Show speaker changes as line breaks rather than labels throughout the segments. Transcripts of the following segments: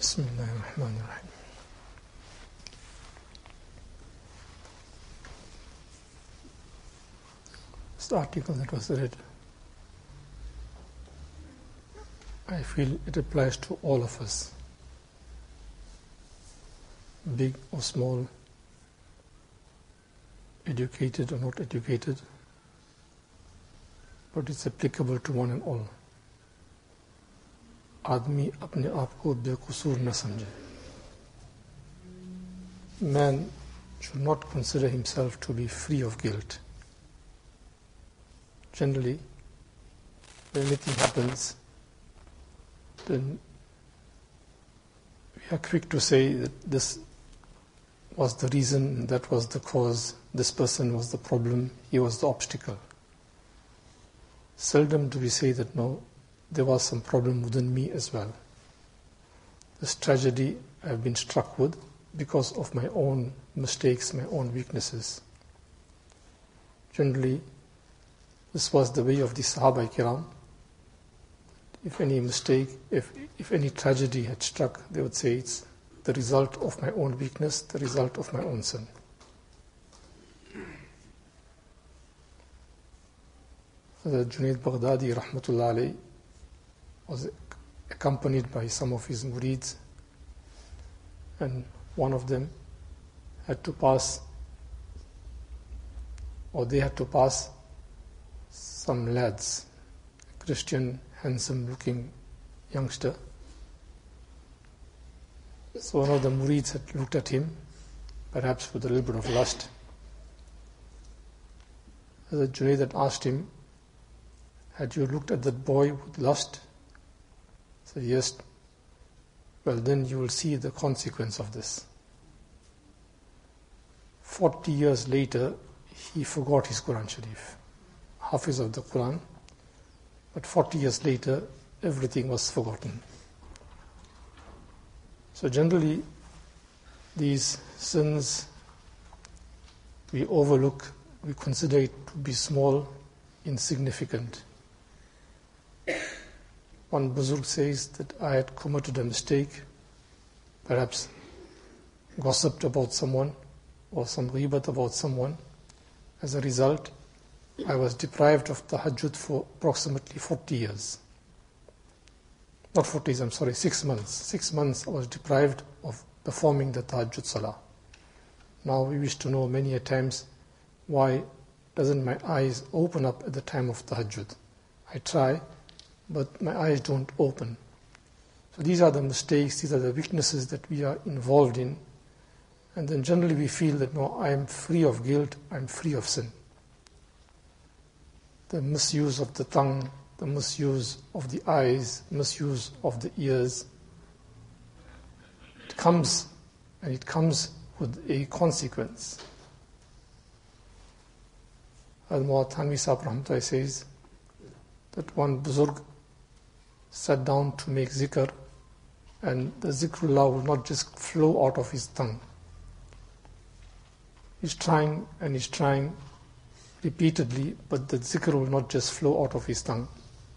Bismillahirrahmanirrahim. This article that was read, I feel it applies to all of us, big or small, educated or not educated, but it's applicable to one and all. आदमी अपने आप को बेकसूर न समझे. Man should not consider himself to be free of guilt. Generally, when anything happens, then we are quick to say that this was the reason, that was the cause, this person was the problem, he was the obstacle. Seldom do we say that no, there was some problem within me as well. This tragedy I have been struck with because of my own mistakes, my own weaknesses. Generally, this was the way of the Sahaba Kiram. If any mistake, if any tragedy had struck, they would say it's the result of my own weakness, the result of my own sin. The Junaid Baghdadi, rahmatullah alayhi, was accompanied by some of his murids, and one of them had to pass, or they had to pass some lads, a Christian, handsome looking youngster. So one of the murids had looked at him, perhaps with a little bit of lust. The Junaid had asked him, "Had you looked at that boy with lust?" He said, "Yes." "Well, then you will see the consequence of this." 40 years later, he forgot his Quran Sharif, Hafiz of the Quran, but 40 years later, everything was forgotten. So generally, these sins we overlook, we consider it to be small, insignificant. One Buzurg says that I had committed a mistake, perhaps gossiped about someone or some ghibat about someone. As a result, I was deprived of tahajjud for approximately 40 years. Not 40 years, I'm sorry, 6 months. 6 months I was deprived of performing the tahajjud salah. Now we wish to know many a times, why doesn't my eyes open up at the time of tahajjud? I try, but my eyes don't open. So these are the mistakes, these are the weaknesses that we are involved in. And then generally we feel that no, I am free of guilt, I am free of sin. The misuse of the tongue, the misuse of the eyes, misuse of the ears, it comes with a consequence. Al-Mu'ad Thanvi Sahib Rahmatullah says that one Buzurg sat down to make zikr, and the zikrullah will not just flow out of his tongue. He's trying and he's trying repeatedly, but the zikr will not just flow out of his tongue.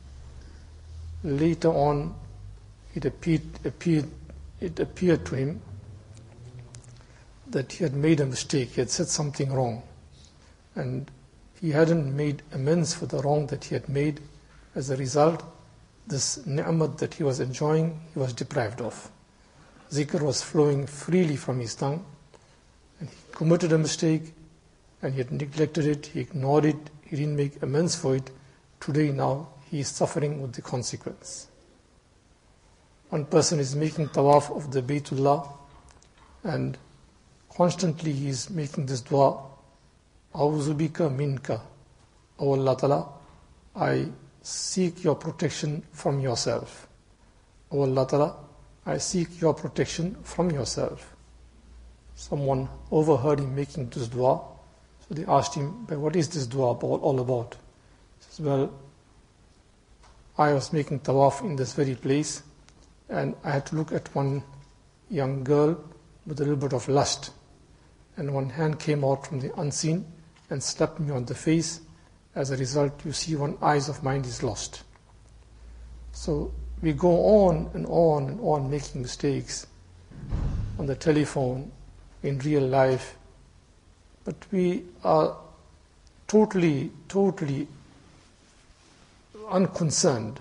Later on, it appeared to him that he had made a mistake, he had said something wrong, and he hadn't made amends for the wrong that he had made. As a result, this ni'mat that he was enjoying, he was deprived of. Zikr was flowing freely from his tongue, and he committed a mistake, and he had neglected it, he ignored it, he didn't make amends for it. Today now, he is suffering with the consequence. One person is making tawaf of the Baytullah, and constantly he is making this dua, A'udhu bika minka, O Allah Ta'ala, I seek your protection from yourself. O Allah Ta'ala, I seek your protection from yourself. Someone overheard him making this dua, so they asked him, "But what is this dua all about?" He says, "Well, I was making tawaf in this very place, and I had to look at one young girl with a little bit of lust, and one hand came out from the unseen and slapped me on the face. As a result, you see, one eye of mine is lost." So we go on and on and on making mistakes on the telephone, in real life, but we are totally unconcerned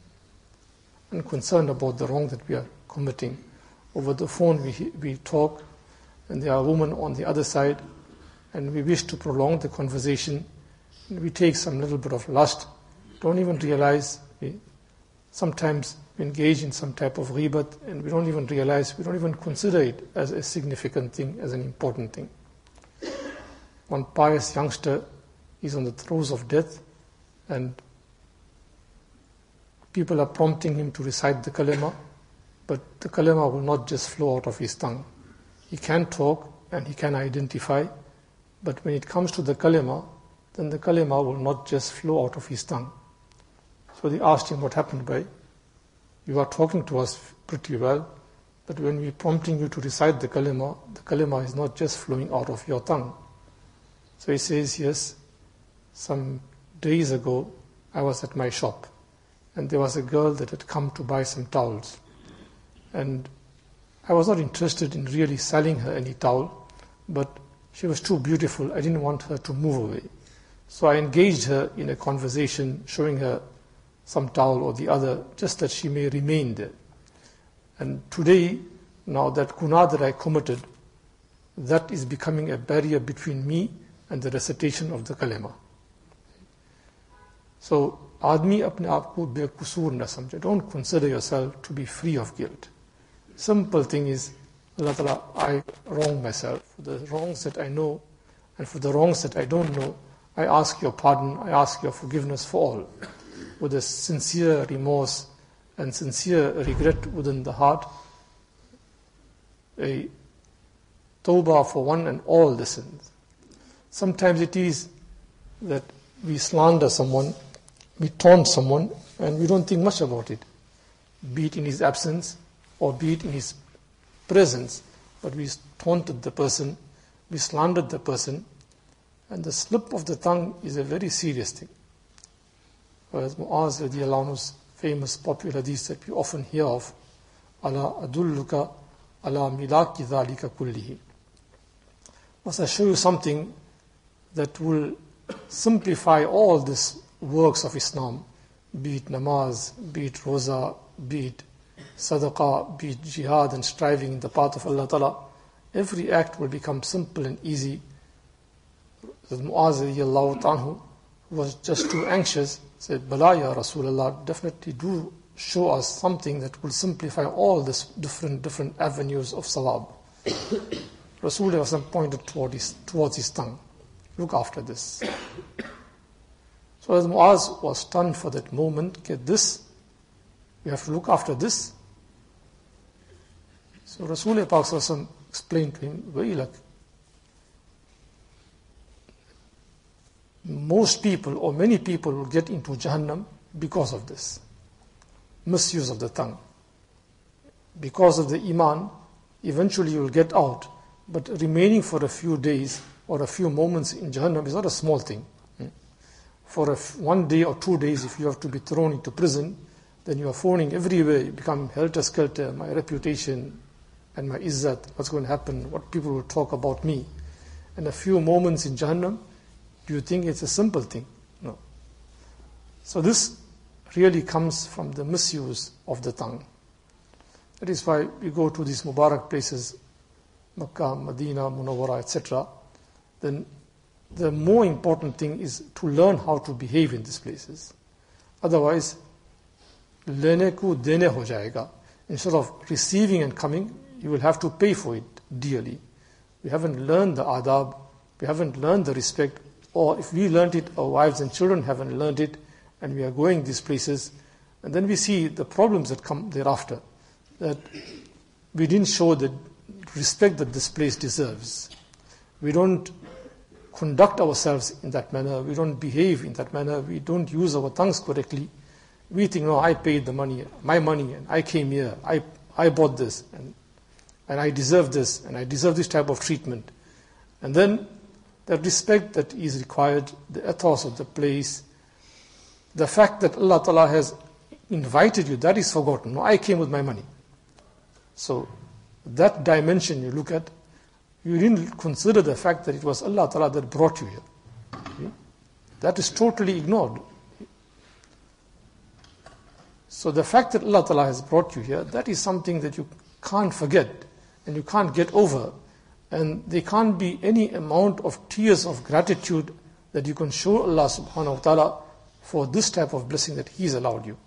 about the wrong that we are committing. Over the phone we talk, and there are women on the other side, and we wish to prolong the conversation. We take some little bit of lust, don't even realize. Sometimes we engage in some type of ghibat, and we don't even realize, we don't even consider it as a significant thing, as an important thing. One pious youngster is on the throes of death, and people are prompting him to recite the kalima, but the kalima will not just flow out of his tongue. He can talk and he can identify, but when it comes to the kalima, then the kalima will not just flow out of his tongue. So they asked him, what happened, bhai? You are talking to us pretty well, but when we're prompting you to recite the kalima is not just flowing out of your tongue. So he says, yes, some days ago I was at my shop, and there was a girl that had come to buy some towels. And I was not interested in really selling her any towel, but she was too beautiful. I didn't want her to move away. So I engaged her in a conversation, showing her some towel or the other, just that she may remain there. And today, now that guna that I committed, that is becoming a barrier between me and the recitation of the kalima. So, आदमी अपने आप को बेकसूर न समझे. Don't consider yourself to be free of guilt. Simple thing is, Allah Ta'ala, I wrong myself. For the wrongs that I know and for the wrongs that I don't know, I ask your pardon, I ask your forgiveness for all. With a sincere remorse and sincere regret within the heart, a tawbah for one and all the sins. Sometimes it is that we slander someone, we taunt someone, and we don't think much about it, be it in his absence or be it in his presence, but we taunted the person, we slandered the person, and the slip of the tongue is a very serious thing. Whereas Mu'az radiallahu anhu's famous popular hadith that we often hear of, Ala adulluka ala milaki dhalika kullihi. Must I show you something that will simplify all these works of Islam, be it namaz, be it roza, be it sadaqah, be it jihad and striving in the path of Allah Ta'ala. Every act will become simple and easy. Mu'az radiallahu anhu was just too anxious, said, Bala ya Rasulullah, definitely do show us something that will simplify all these different avenues of sawab. Rasulullah pointed towards his tongue. Look after this. So as Mu'az was stunned for that moment, get this, we have to look after this. So Rasulullah explained to him, Wailak, most people or many people will get into Jahannam because of this misuse of the tongue. Because of the Iman, eventually you will get out, but remaining for a few days or a few moments in Jahannam is not a small thing. For 1 day or 2 days, if you have to be thrown into prison, then you are phoning everywhere, you become helter-skelter, my reputation and my izzat, what's going to happen, what people will talk about me. And a few moments in Jahannam, do you think it's a simple thing? No. So this really comes from the misuse of the tongue. That is why we go to these Mubarak places, Makkah, Medina, Munawwara, etc. Then the more important thing is to learn how to behave in these places. Otherwise, lene ko dene ho jayega. Instead of receiving and coming, you will have to pay for it dearly. We haven't learned the adab, we haven't learned the respect, or if we learned it, our wives and children haven't learned it, and we are going these places, and then we see the problems that come thereafter, that we didn't show the respect that this place deserves. We don't conduct ourselves in that manner, we don't behave in that manner, we don't use our tongues correctly. We think, no, I paid the money, my money, and I came here, I bought this, and I deserve this, and I deserve this type of treatment. And then the respect that is required, the ethos of the place, the fact that Allah Ta'ala has invited you, that is forgotten. No, I came with my money. So that dimension you look at, you didn't consider the fact that it was Allah Ta'ala that brought you here. Okay? That is totally ignored. So the fact that Allah Ta'ala has brought you here, that is something that you can't forget and you can't get over. And there can't be any amount of tears of gratitude that you can show Allah Subhanahu wa Ta'ala for this type of blessing that He's allowed you.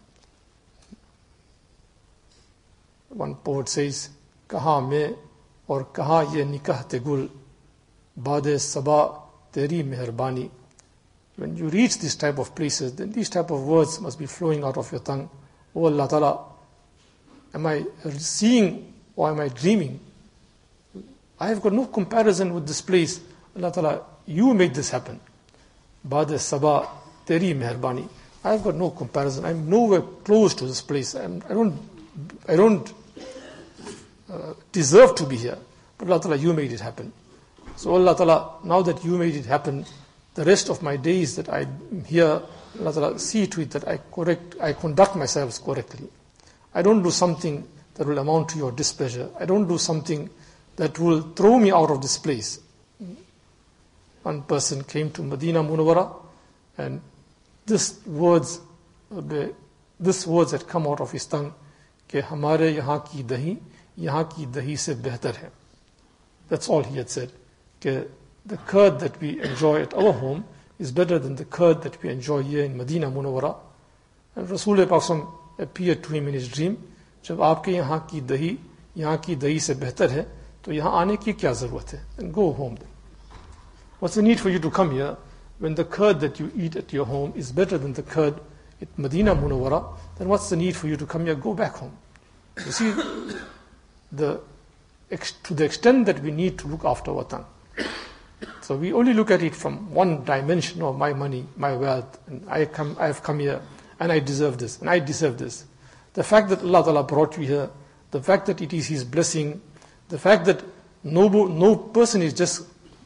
One poet says, Kaha me aur kaha ye nikah te gul, baade sabah teri meharbani. When you reach this type of places, then these type of words must be flowing out of your tongue. Oh Allah Ta'ala, am I seeing or am I dreaming? I have got no comparison with this place. Allah Ta'ala, you made this happen. Baad sabah teri meharbani. I have got no comparison. I'm nowhere close to this place. I don't deserve to be here. But Allah Ta'ala, you made it happen. So Allah Ta'ala, now that you made it happen, the rest of my days that I'm here, Allah Ta'ala, see to it that I conduct myself correctly. I don't do something that will amount to your displeasure. I don't do something that will throw me out of this place. One person came to Medina Munawwara, and this words had come out of his tongue, कि हमारे यहाँ की दही से बेहतर है. That's all he had said. कि the curd that we enjoy at our home is better than the curd that we enjoy here in Medina Munawwara. And Rasul Pak appeared to him in his dream. जब आपके यहाँ की दही से बेहतर है, तो यहाँ आने की क्या जरूरत है? And go home then. What's the need for you to come here when the curd that you eat at your home is better than the curd at Medina Munawwara? Then what's the need for you to come here? Go back home. You see, to the extent that we need to look after our tongue. So we only look at it from one dimension of my money, my wealth, and I have come here, and I deserve this, and I deserve this. The fact that Allah Ta'ala brought you here, the fact that it is His blessing, the fact that no person just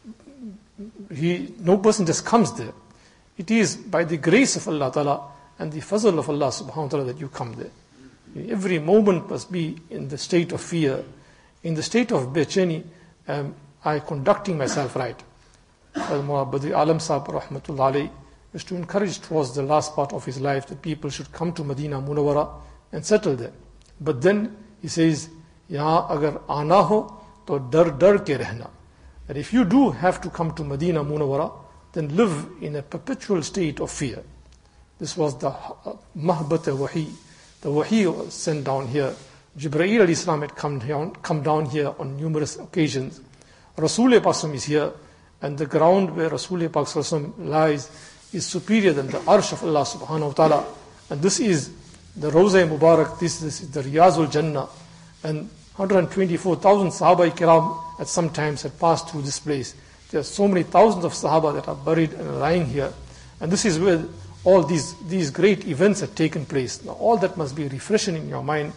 comes there. It is by the grace of Allah Ta'ala and the fazl of Allah Subhanahu wa Ta'ala that you come there. Every moment must be in the state of fear, in the state of bechani. I conducting myself right. Mullah Badri Alam Sahib Rahmatullah Alayhi used to encourage towards the last part of his life that people should come to Medina Munawwara and settle there. But then he says, Yahan agar aana ho, to dar ke rehna. That if you do have to come to Medina Munawwara, then live in a perpetual state of fear. This was the mahbat wahi. The wahi was sent down here. Jibreel alayhi salam had come down here on numerous occasions. Rasul Pak is here, and the ground where Rasul Pak lies is superior than the arsh of Allah Subhanahu wa Ta'ala. And this is the Rawza Mubarak, this is the Riyazul Jannah. And 124,000 Sahaba Kiram at some times had passed through this place. There are so many thousands of Sahaba that are buried and lying here. And this is where all these great events have taken place. Now all that must be refreshing in your mind,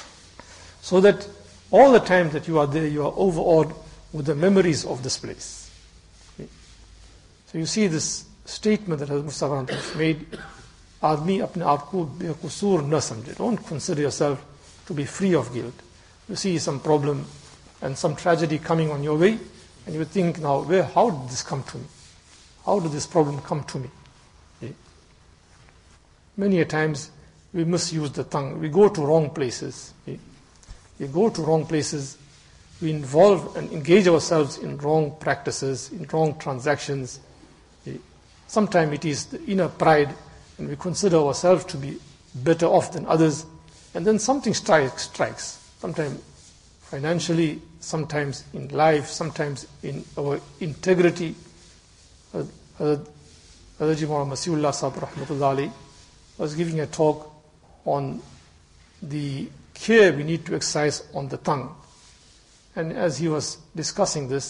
so that all the time that you are there, you are overawed with the memories of this place. Okay. So you see this statement that Hazrat Mustafa has made, Aadmi apne aap ko bequsur na samjhe. Don't consider yourself to be free of guilt. You see some problem and some tragedy coming on your way, and you think, now, how did this come to me? How did this problem come to me? Okay. Many a times we misuse the tongue. We go to wrong places. Okay. We go to wrong places. We involve and engage ourselves in wrong practices, in wrong transactions. Okay. Sometimes it is the inner pride, and we consider ourselves to be better off than others, and then something strikes. Sometimes financially, sometimes in life, sometimes in our integrity. Hadaji Muhammad Masiullah Sahib Rahmatullah Alayhi was giving a talk on the care we need to exercise on the tongue. And as he was discussing this,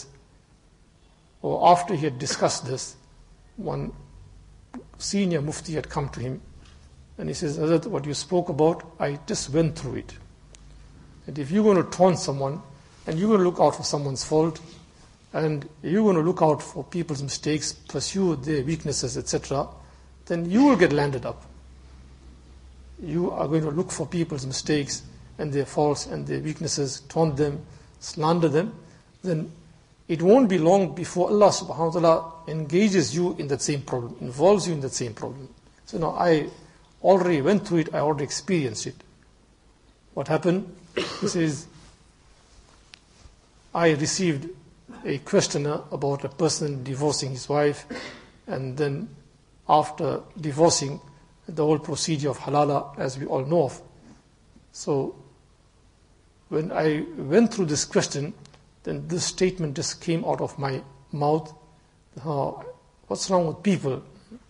or after he had discussed this, one senior mufti had come to him, and he says, Hazrat, what you spoke about, I just went through it. And if you're going to taunt someone, and you're going to look out for someone's fault, and you're going to look out for people's mistakes, pursue their weaknesses, etc., then you will get landed up. you are going to look for people's mistakes and their faults and their weaknesses, taunt them, slander them, then it won't be long before Allah subhanahu wa ta'ala engages you in that same problem, involves you in that same problem. So now I already went through it, I already experienced it. What happened? He says, I received a questionnaire about a person divorcing his wife, and then after divorcing, the whole procedure of halala, as we all know of. So when I went through this question, then this statement just came out of my mouth. What's wrong with people?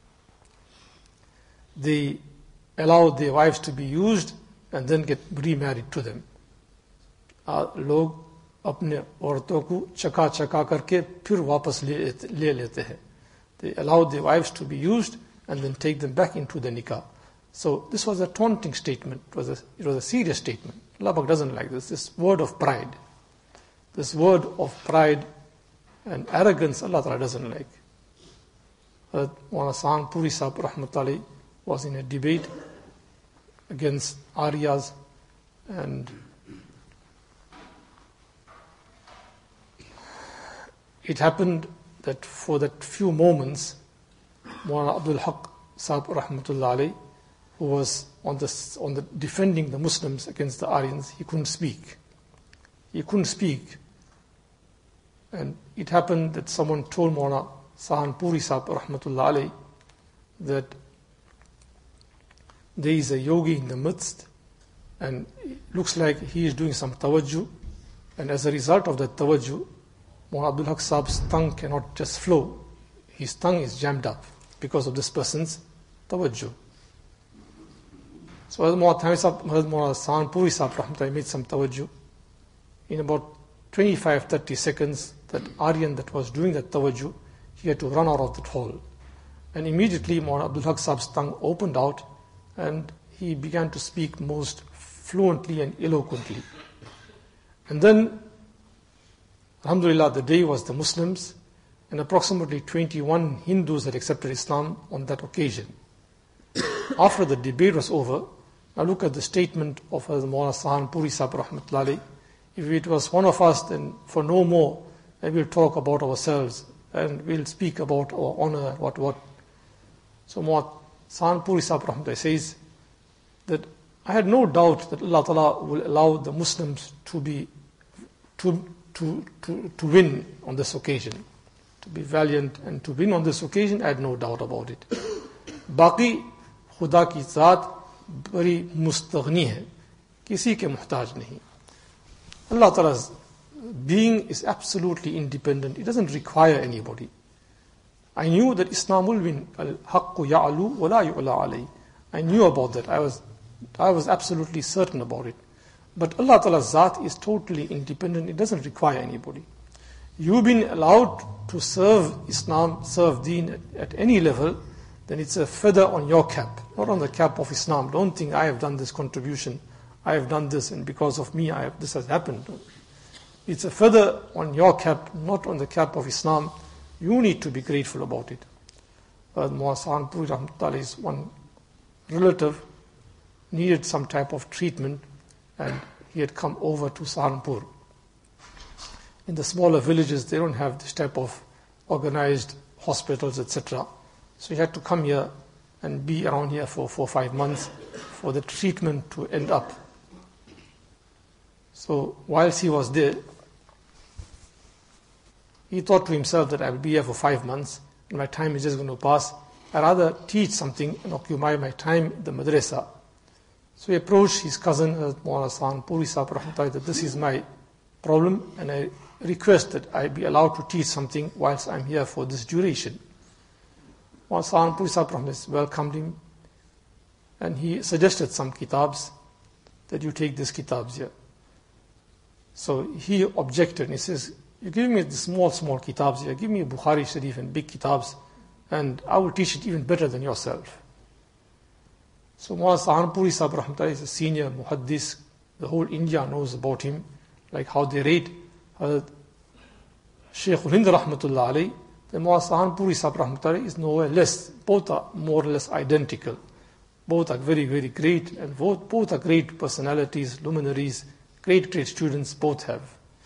They allow their wives to be used and then get remarried to them. लोग अपने औरतों को चका चका करके फिर वापस ले लेते हैं. They allow their wives to be used and then take them back into the nikah. So this was a taunting statement. It was a serious statement. Allah Pak doesn't like this. This word of pride. This word of pride and arrogance, Allah Ta'ala doesn't like. Maulana Sahan Puri Sahib Rahmatullahi was in a debate against Aryas, and it happened that for that few moments, Maulana Abdul Haq Sahib Rahmatullahi, who was on the defending the Muslims against the Aryans, he couldn't speak. He couldn't speak. And it happened that someone told Maulana Sahan Puri Sahib Rahmatullahi that there is a yogi in the midst, and it looks like he is doing some tawajjuh, and as a result of that tawajjuh, Maulana Abdul Haq Sahib's tongue cannot just flow. His tongue is jammed up because of this person's tawajjuh. So Maulana Sahan Puri Sahib Rahmatullahi made some tawajjuh. In about 25-30 seconds, that Aryan that was doing that tawajjuh, he had to run out of that hall. And immediately Maulana Abdul Haq Sahib's tongue opened out, and he began to speak most fluently and eloquently. And then, alhamdulillah, the day was the Muslims, and approximately 21 Hindus had accepted Islam on that occasion. After the debate was over, now look at the statement of Maulana Sahan Puri Sahib Rahmatullahi. If it was one of us, then for no more, and we'll talk about ourselves, and we'll speak about our honor, what. So Maulana Sahan Puri Sahib Rahmatullahi says that I had no doubt that Allah Ta'ala will allow the Muslims to win on this occasion, to be valiant and to win on this occasion. I had no doubt about it. Baqi Khuda ki zaat bari mustaghni hai, kisi ke muhtaj nahi. Allah Ta'ala's being is absolutely independent. It doesn't require anybody. I knew that Islam will win. Al-haqqu ya'lu wa la yu'la alayh. I knew about that. I was absolutely certain about it. But Allah Ta'ala's Zat is totally independent. It doesn't require anybody. You've been allowed to serve Islam, serve Deen at any level, then it's a feather on your cap, not on the cap of Islam. Don't think I have done this contribution, I have done this, and because of me this has happened. It's a feather on your cap, not on the cap of Islam. You need to be grateful about it. Maulana Sahan Puri Rahmatullahi's one relative needed some type of treatment, and he had come over to Saharanpur. In the smaller villages, they don't have this type of organized hospitals, etc. So he had to come here and be around here for 4 or 5 months for the treatment to end up. So whilst he was there, he thought to himself that I will be here for 5 months and my time is just going to pass. I'd rather teach something and occupy my time in the madrasa. So he approached his cousin, Maulana Sahan Puri Sahib Rahmatullahi, that this is my problem and I request that I be allowed to teach something whilst I'm here for this duration. Maulana Sahan Puri Sahib Rahmatullahi welcomed him and he suggested some kitabs, that you take these kitabs here. So he objected and he says, you give me the small kitabs here, give me Bukhari Sharif and big kitabs, and I will teach it even better than yourself. So Maulana Sahan Puri Sahib Rahmatullahi is a senior muhaddis. The whole India knows about him, like how they rate Shaykh ul-Hind Rahmatullah alayhi. The Maulana Sahan Puri Sahib Rahmatullahi is nowhere less. Both are more or less identical. Both are very, very great, and both are great personalities, luminaries, great students, both have.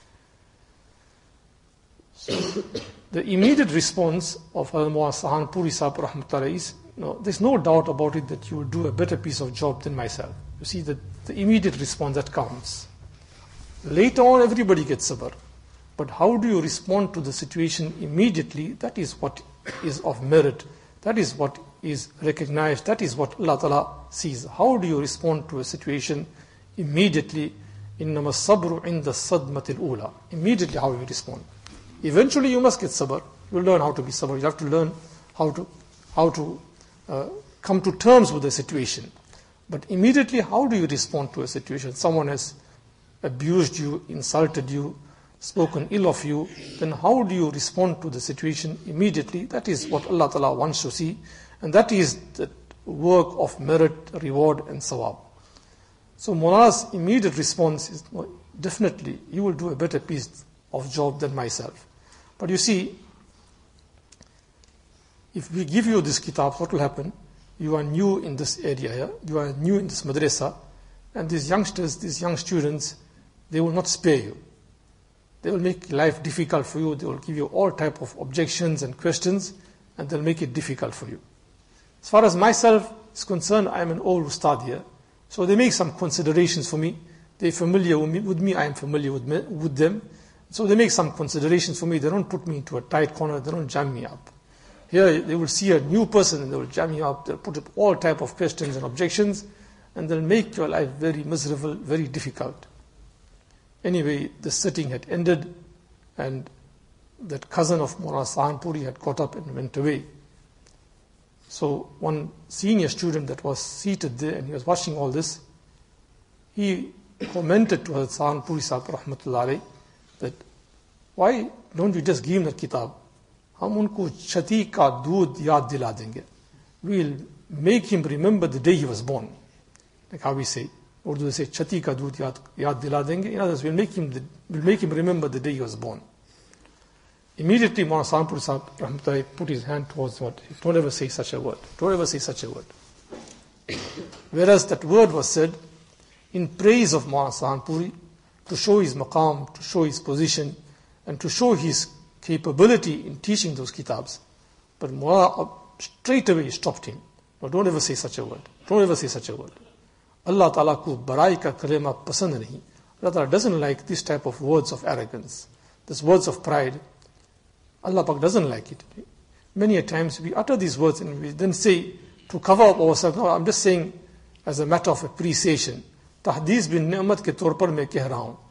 So, the immediate response of Al-Mu'az Sahanpuri Sahib Rahmatullah is, there's no doubt about it that you will do a better piece of job than myself. You see, the immediate response that counts. Later on, everybody gets sabr. But how do you respond to the situation immediately? That is what is of merit. That is what is recognized. That is what Allah Ta'ala sees. How do you respond to a situation immediately? إِنَّمَا الصَّبْرُ عِنْدَ الصَّدْمَةِ الْأُولَى. Immediately how you respond. Eventually you must get sabr. You will learn how to be sabr. You have to learn how to come to terms with the situation. But immediately, how do you respond to a situation? Someone has abused you, insulted you, spoken ill of you, then how do you respond to the situation immediately? That is what Allah Ta'ala wants to see, and that is the work of merit, reward and sawab. So Mu'az's immediate response is, definitely you will do a better piece of job than myself. But you see, if we give you this kitab, what will happen? You are new in this area here, you are new in this madrasa, and these youngsters, these young students, they will not spare you. They will make life difficult for you, they will give you all type of objections and questions, and they'll make it difficult for you. As far as myself is concerned, I am an old ustad here, so they make some considerations for me. They're familiar with me, I am familiar with them. So they make some considerations for me. They don't put me into a tight corner, they don't jam me up. Here they will see a new person and they will jam you up, they'll put up all type of questions and objections, and they'll make your life very miserable, very difficult. Anyway, the sitting had ended, and that cousin of Mu'az Sahanpuri had got up and went away. So one senior student that was seated there and he was watching all this, he commented to Hazrat Sahanpuri Sahib Rahmatullah Alayhi that, why don't you just give him the kitab? हम उनको क्षति का दूध याद दिला देंगे. We'll make him remember the day he was born. Like how we say, Urdu they say, क्षति का दूध याद दिला देंगे. In other words, we'll make him remember the day he was born. Immediately, Maulana Sahanpuri Sahib Rahmatullah put his hand towards what? Don't ever say such a word. Don't ever say such a word. Whereas that word was said in praise of Maulana Sahanpuri, to show his maqam, to show his position, and to show his capability in teaching those kitabs. But Mullah straight away stopped him. No, don't ever say such a word. Don't ever say such a word. Allah Ta'ala ko barai ka kalima pasand nahi. Allah Ta'ala doesn't like this type of words of arrogance, these words of pride. Allah Pak doesn't like it. Many a times we utter these words and we then say to cover up ourselves. No, I'm just saying as a matter of appreciation. Tahdis bin ni'mat ke taur par main keh raha hoon.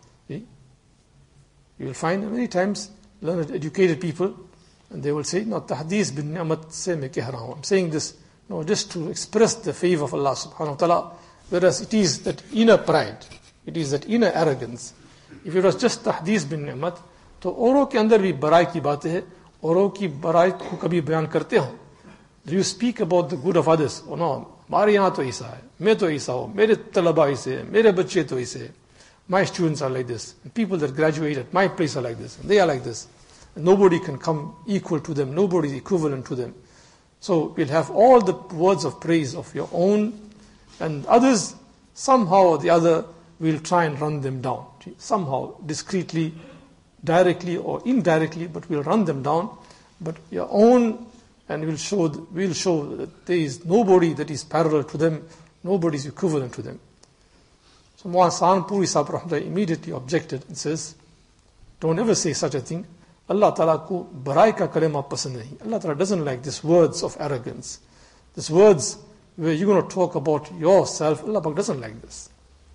You will find many times learned, educated people, and they will say, no, tahdis bin ni'mat se main keh raha hoon. I'm saying this, no, just to express the favor of Allah subhanahu wa ta'ala, whereas it is that inner pride, it is that inner arrogance. If it was just tahdis bin ni'mat, तो औरों के अंदर भी बराई की बातें हैं, औरों की बराई को कभी बयान करते हो? Do you speak about the good of others? Oh no, हमारे यहाँ तो ऐसा है, मैं तो ऐसा हूँ, मेरे तलबा ऐसे हैं, मेरे बच्चे तो ऐसे हैं. My students are like this. And people that graduate at my place are like this. And they are like this. And nobody can come equal to them. Nobody is equivalent to them. So we'll have all the words of praise of your own, and others, somehow or the other, we'll try and run them down. Somehow, discreetly, directly or indirectly, but we'll run them down. But your own, and we'll show that there is nobody that is parallel to them, nobody is equivalent to them. So Mu'az Sahanpuri Sahib Rahmatullah immediately objected and says, don't ever say such a thing. Allah Ta'ala ko barai ka kalima pasand nahi. Allah Ta'ala doesn't like these words of arrogance. These words where you're going to talk about yourself, Allah Ta'ala doesn't like this.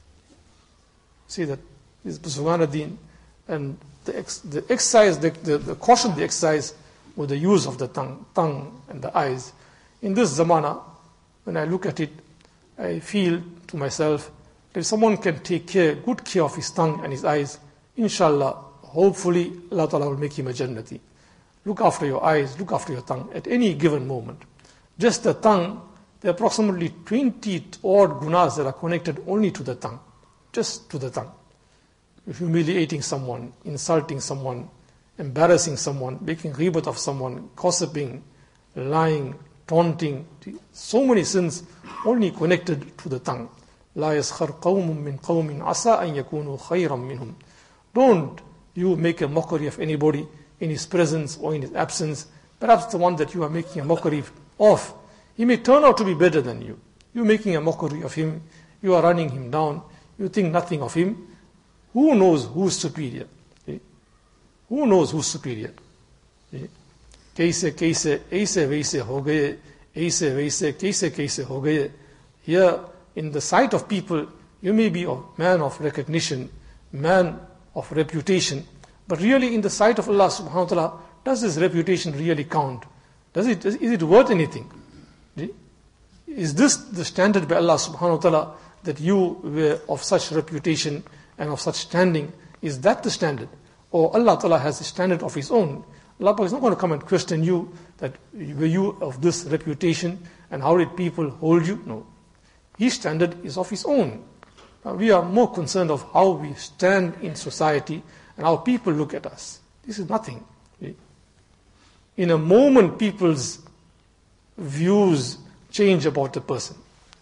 See that this Subhanaddin, and the exercise, the caution, the exercise with the use of the tongue and the eyes. In this zamana, when I look at it, I feel to myself, if someone can take good care of his tongue and his eyes, inshallah, hopefully, Allah Ta'ala will make him a Jannati. Look after your eyes, look after your tongue at any given moment. Just the tongue, there are approximately 20 odd gunas that are connected only to the tongue. Just to the tongue. Humiliating someone, insulting someone, embarrassing someone, making ghibat of someone, gossiping, lying, taunting, so many sins only connected to the tongue. لا يسخر قوم من قوم عسى أن يكونوا خيرا منهم. Don't you make a mockery of anybody in his presence or in his absence. Perhaps the one that you are making a mockery of, he may turn out to be better than you. You're making a mockery of him, you are running him down, you think nothing of him. Who knows who's superior? Who knows who's superior? Kaise kaise aise vaise ho gaye, aise vaise kaise kaise ho gaye. Here, in the sight of people, you may be a man of recognition, man of reputation, but really in the sight of Allah subhanahu wa ta'ala, does this reputation really count? Is it worth anything? Is this the standard by Allah subhanahu wa ta'ala, that you were of such reputation and of such standing? Is that the standard? Or Allah ta'ala has a standard of His own? Allah is not going to come and question you that were you of this reputation and how did people hold you? No. His standard is of His own. We are more concerned of how we stand in society and how people look at us. This is nothing. In a moment, people's views change about a person.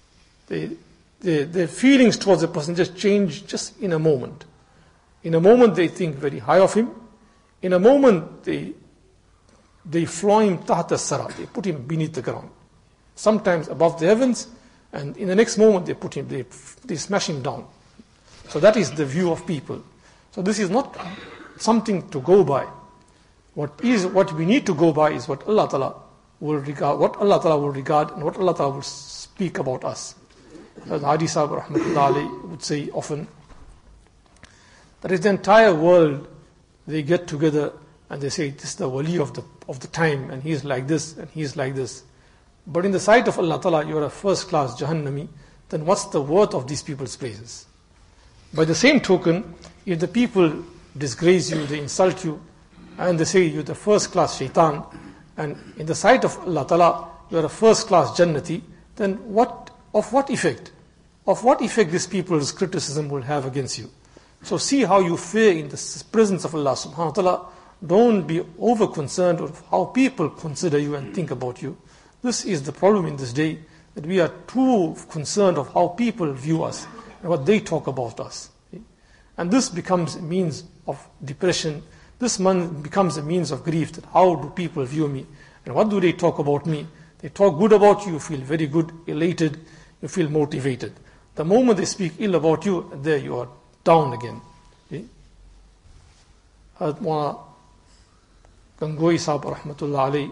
Their feelings towards a person just change just in a moment. In a moment, they think very high of him. In a moment, they fly him tahta sara. They put him beneath the ground. Sometimes above the heavens, and in the next moment, they smash him down. So that is the view of people. So this is not something to go by. What we need to go by is what Allah Ta'ala will regard, and what Allah Ta'ala will speak about us. As Hadi Sahib rahmatullahi alayhi would say often, that is the entire world, they get together and they say, this is the wali of the time, and he is like this, and he is like this. But in the sight of Allah Ta'ala, you are a first class Jahannami, then what's the worth of these people's praises? By the same token, if the people disgrace you, they insult you, and they say you're the first class shaitan, and in the sight of Allah Ta'ala, you are a first class Jannati, then of what effect? Of what effect this people's criticism will have against you? So see how you fare in the presence of Allah subhanahu wa ta'ala. Don't be over concerned of how people consider you and think about you. This is the problem in this day, that we are too concerned of how people view us and what they talk about us. And this becomes a means of depression. This becomes a means of grief, that how do people view me? And what do they talk about me? They talk good about you, you feel very good, elated, you feel motivated. The moment they speak ill about you, there you are down again. Hazrat Gangohi Sahib rahmatullah alayhi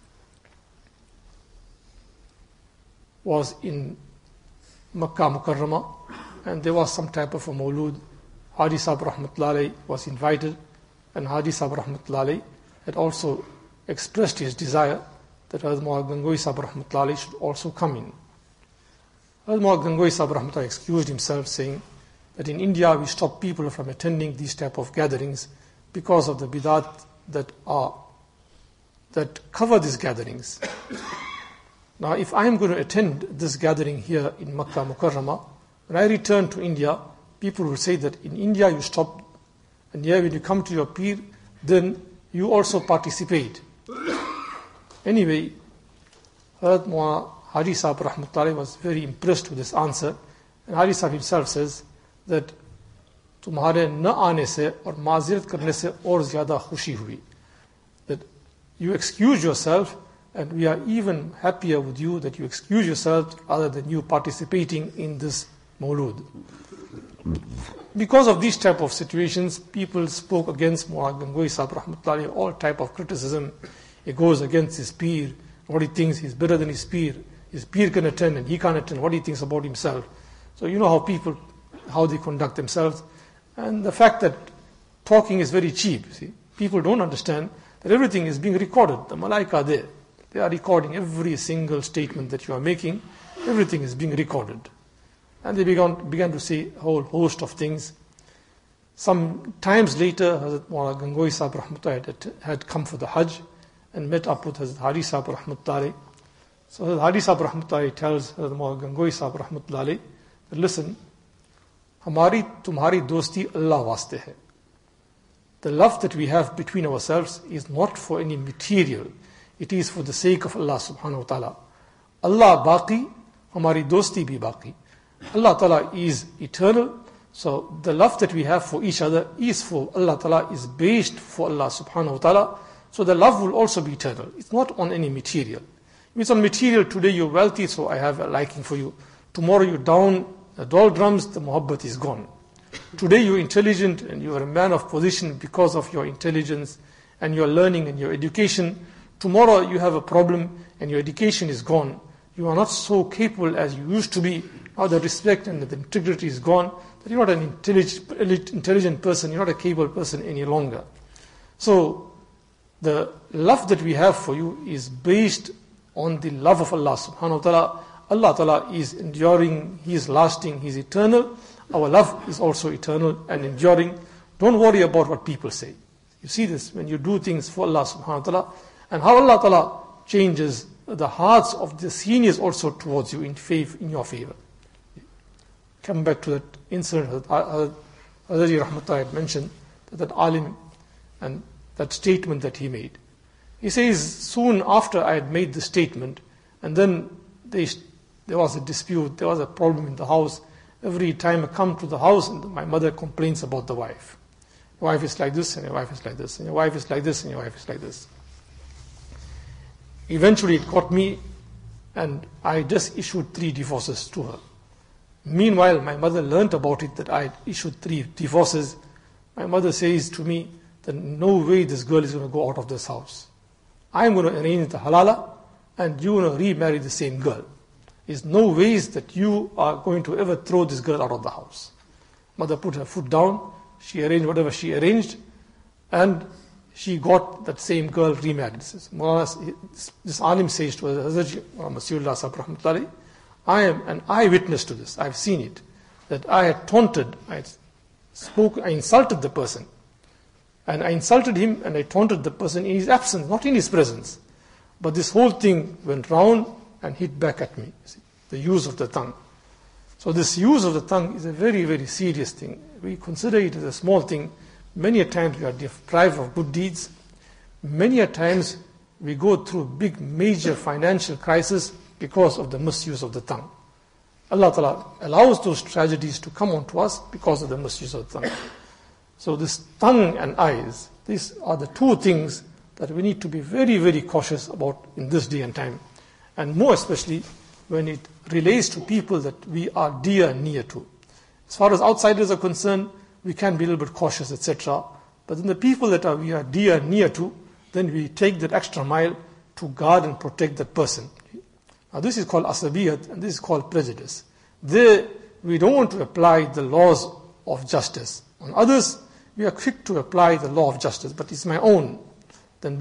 was in Makkah Mukarramah, and there was some type of a mawlud. Hadi Sahib rahmatullah alayhi was invited, and Hadi Sahib rahmatullah alayhi had also expressed his desire that Hazrat Gangohi Sahib rahmatullah alayhi should also come in. Hazrat Gangohi Sahib rahmatullah alayhi excused himself, saying that in India we stop people from attending these type of gatherings because of the bidat that cover these gatherings. Now, if I am going to attend this gathering here in Makkah Mukarramah, when I return to India, people will say that in India you stop, and here when you come to your peer, then you also participate. Anyway, Hazrat Hadi Sahib rahmatullahi was very impressed with this answer, and Hadi Sahib himself says that तुम्हारे न आने से और माज़रत करने से और ज़्यादा खुशी हुई, that you excuse yourself, and we are even happier with you that you excuse yourself other than you participating in this mawlud. Because of these type of situations, people spoke against Mullah Gangohi Sahib rahmatullahi, all type of criticism. He goes against his peer, what he thinks he's better than his peer can attend and he can't attend, what he thinks about himself. So you know how people, how they conduct themselves. And the fact that talking is very cheap. See, people don't understand that everything is being recorded. The malaika are there. They are recording every single statement that you are making. Everything is being recorded. And they began to say a whole host of things. Some times later, Hazrat Mullah Gangohi Sahib rahmatullahi had come for the Hajj and met up with Hazrat Hadi Sahib rahmatullahi. So Hazrat Hadi Sahib rahmatullahi tells Hazrat Mullah Gangohi Sahib rahmatullahi that listen, हमारी तुम्हारी दोस्ती अल्लाह वास्ते है. The love that we have between ourselves is not for any material, it is for the sake of Allah subhanahu wa ta'ala. Allah baqi, hamari dosti bhi baqi. Allah ta'ala is eternal, so the love that we have for each other is for Allah ta'ala, is based for Allah subhanahu wa ta'ala. So the love will also be eternal. It's not on any material. If it's on material, today you're wealthy, so I have a liking for you. Tomorrow you're down the doldrums, the muhabbat is gone. Today you're intelligent and you are a man of position because of your intelligence and your learning and your education. Tomorrow you have a problem and your education is gone. You are not so capable as you used to be. Now the respect and the integrity is gone. That you're not an intelligent person, you're not a capable person any longer. So the love that we have for you is based on the love of Allah subhanahu wa ta'ala. Allah ta'ala is enduring, He is lasting, He is eternal. Our love is also eternal and enduring. Don't worry about what people say. You see this when you do things for Allah subhanahu wa ta'ala, and how Allah ta'ala changes the hearts of the seniors also towards you in your favor. Come back to that incident Hazrat Rahmatullah had mentioned, that alim and that statement that he made. He says, soon after I had made the statement, and then there was a dispute, there was a problem in the house. Every time I come to the house, and my mother complains about the wife. Your wife is like this, and your wife is like this, and your wife is like this, and your wife is like this. Eventually it got me, and I just issued 3 divorces to her. Meanwhile, my mother learnt about it, that I had issued 3 divorces. My mother says to me that no way this girl is going to go out of this house. I'm going to arrange the halala, and you're going to remarry the same girl. There's no ways that you are going to ever throw this girl out of the house. Mother put her foot down, she arranged whatever she arranged, and she got that same girl remarried. This alim says to Hazrat Masihullah Sahib Rahmatullahi, I am an eyewitness to this. I've seen it. That I had taunted, I insulted the person. And I insulted him and I taunted the person in his absence, not in his presence. But this whole thing went round and hit back at me. See, the use of the tongue. So this use of the tongue is a very, very serious thing. We consider it as a small thing. Many a times we are deprived of good deeds. Many a times we go through big, major financial crisis because of the misuse of the tongue. Allah Ta'ala allows those tragedies to come onto us because of the misuse of the tongue. So this tongue and eyes, these are the 2 things that we need to be very, very cautious about in this day and time. And more especially when it relates to people that we are dear and near to. As far as outsiders are concerned, we can be a little bit cautious, etc. But then the people that we are dear and near to, then we take that extra mile to guard and protect that person. Now this is called asabiyat and this is called prejudice. There, we don't want to apply the laws of justice. On others, we are quick to apply the law of justice, but it's my own. Then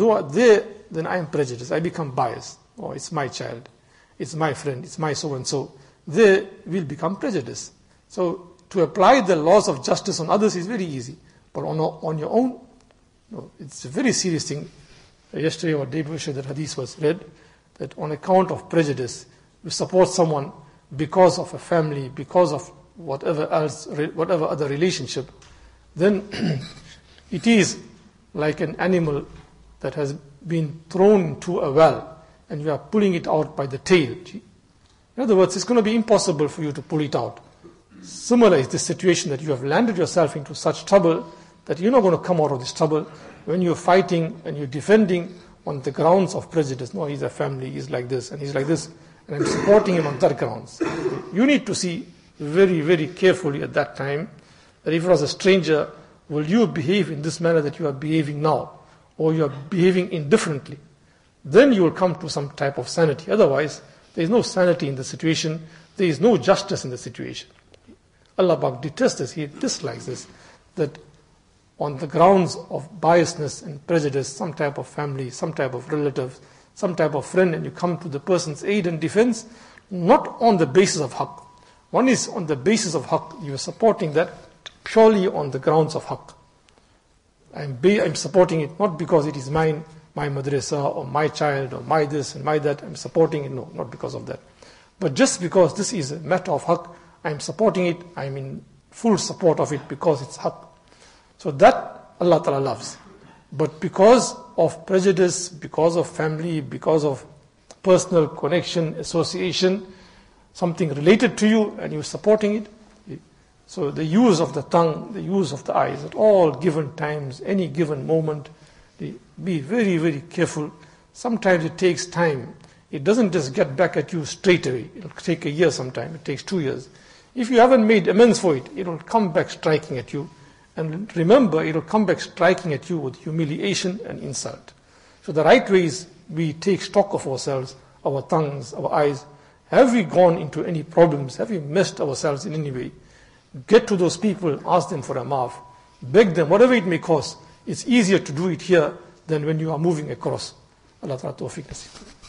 I am prejudiced. I become biased. Oh, it's my child. It's my friend. It's my so-and-so. There will become prejudiced. So to apply the laws of justice on others is very easy. But on your own, no, it's a very serious thing. Yesterday or day before that hadith was read, that on account of prejudice, we support someone because of a family, because of whatever other relationship, then it is like an animal that has been thrown into a well and you are pulling it out by the tail. In other words, it's going to be impossible for you to pull it out. Similar is the situation that you have landed yourself into such trouble that you're not going to come out of this trouble when you're fighting and you're defending on the grounds of prejudice. No, he's a family, he's like this and he's like this, and I'm supporting him on that grounds. You need to see very, very carefully at that time that if it was a stranger, will you behave in this manner that you are behaving now, or you are behaving indifferently? Then you will come to some type of sanity. Otherwise, there is no sanity in the situation, there is no justice in the situation. Allah Bak detests this, He dislikes this, that on the grounds of biasness and prejudice, some type of family, some type of relative, some type of friend, and you come to the person's aid and defense, not on the basis of haqq. One is on the basis of haqq, you are supporting that purely on the grounds of haqq. I'm supporting it not because it is mine, my madrasa, or my child, or my this and my that, I'm supporting it, no, not because of that. But just because this is a matter of haqq, I'm supporting it, I'm in full support of it because it's haqq. So that Allah Ta'ala loves. But because of prejudice, because of family, because of personal connection, association, something related to you and you're supporting it, so the use of the tongue, the use of the eyes, at all given times, any given moment, be very, very careful. Sometimes it takes time. It doesn't just get back at you straight away. It'll take a year sometime. It takes 2 years. If you haven't made amends for it, it'll come back striking at you. And remember, it'll come back striking at you with humiliation and insult. So the right way is we take stock of ourselves, our tongues, our eyes. Have we gone into any problems? Have we messed ourselves in any way? Get to those people, ask them for a maaf, beg them, whatever it may cost. It's easier to do it here than when you are moving across. Allah Ta'ala tawfiq nasib.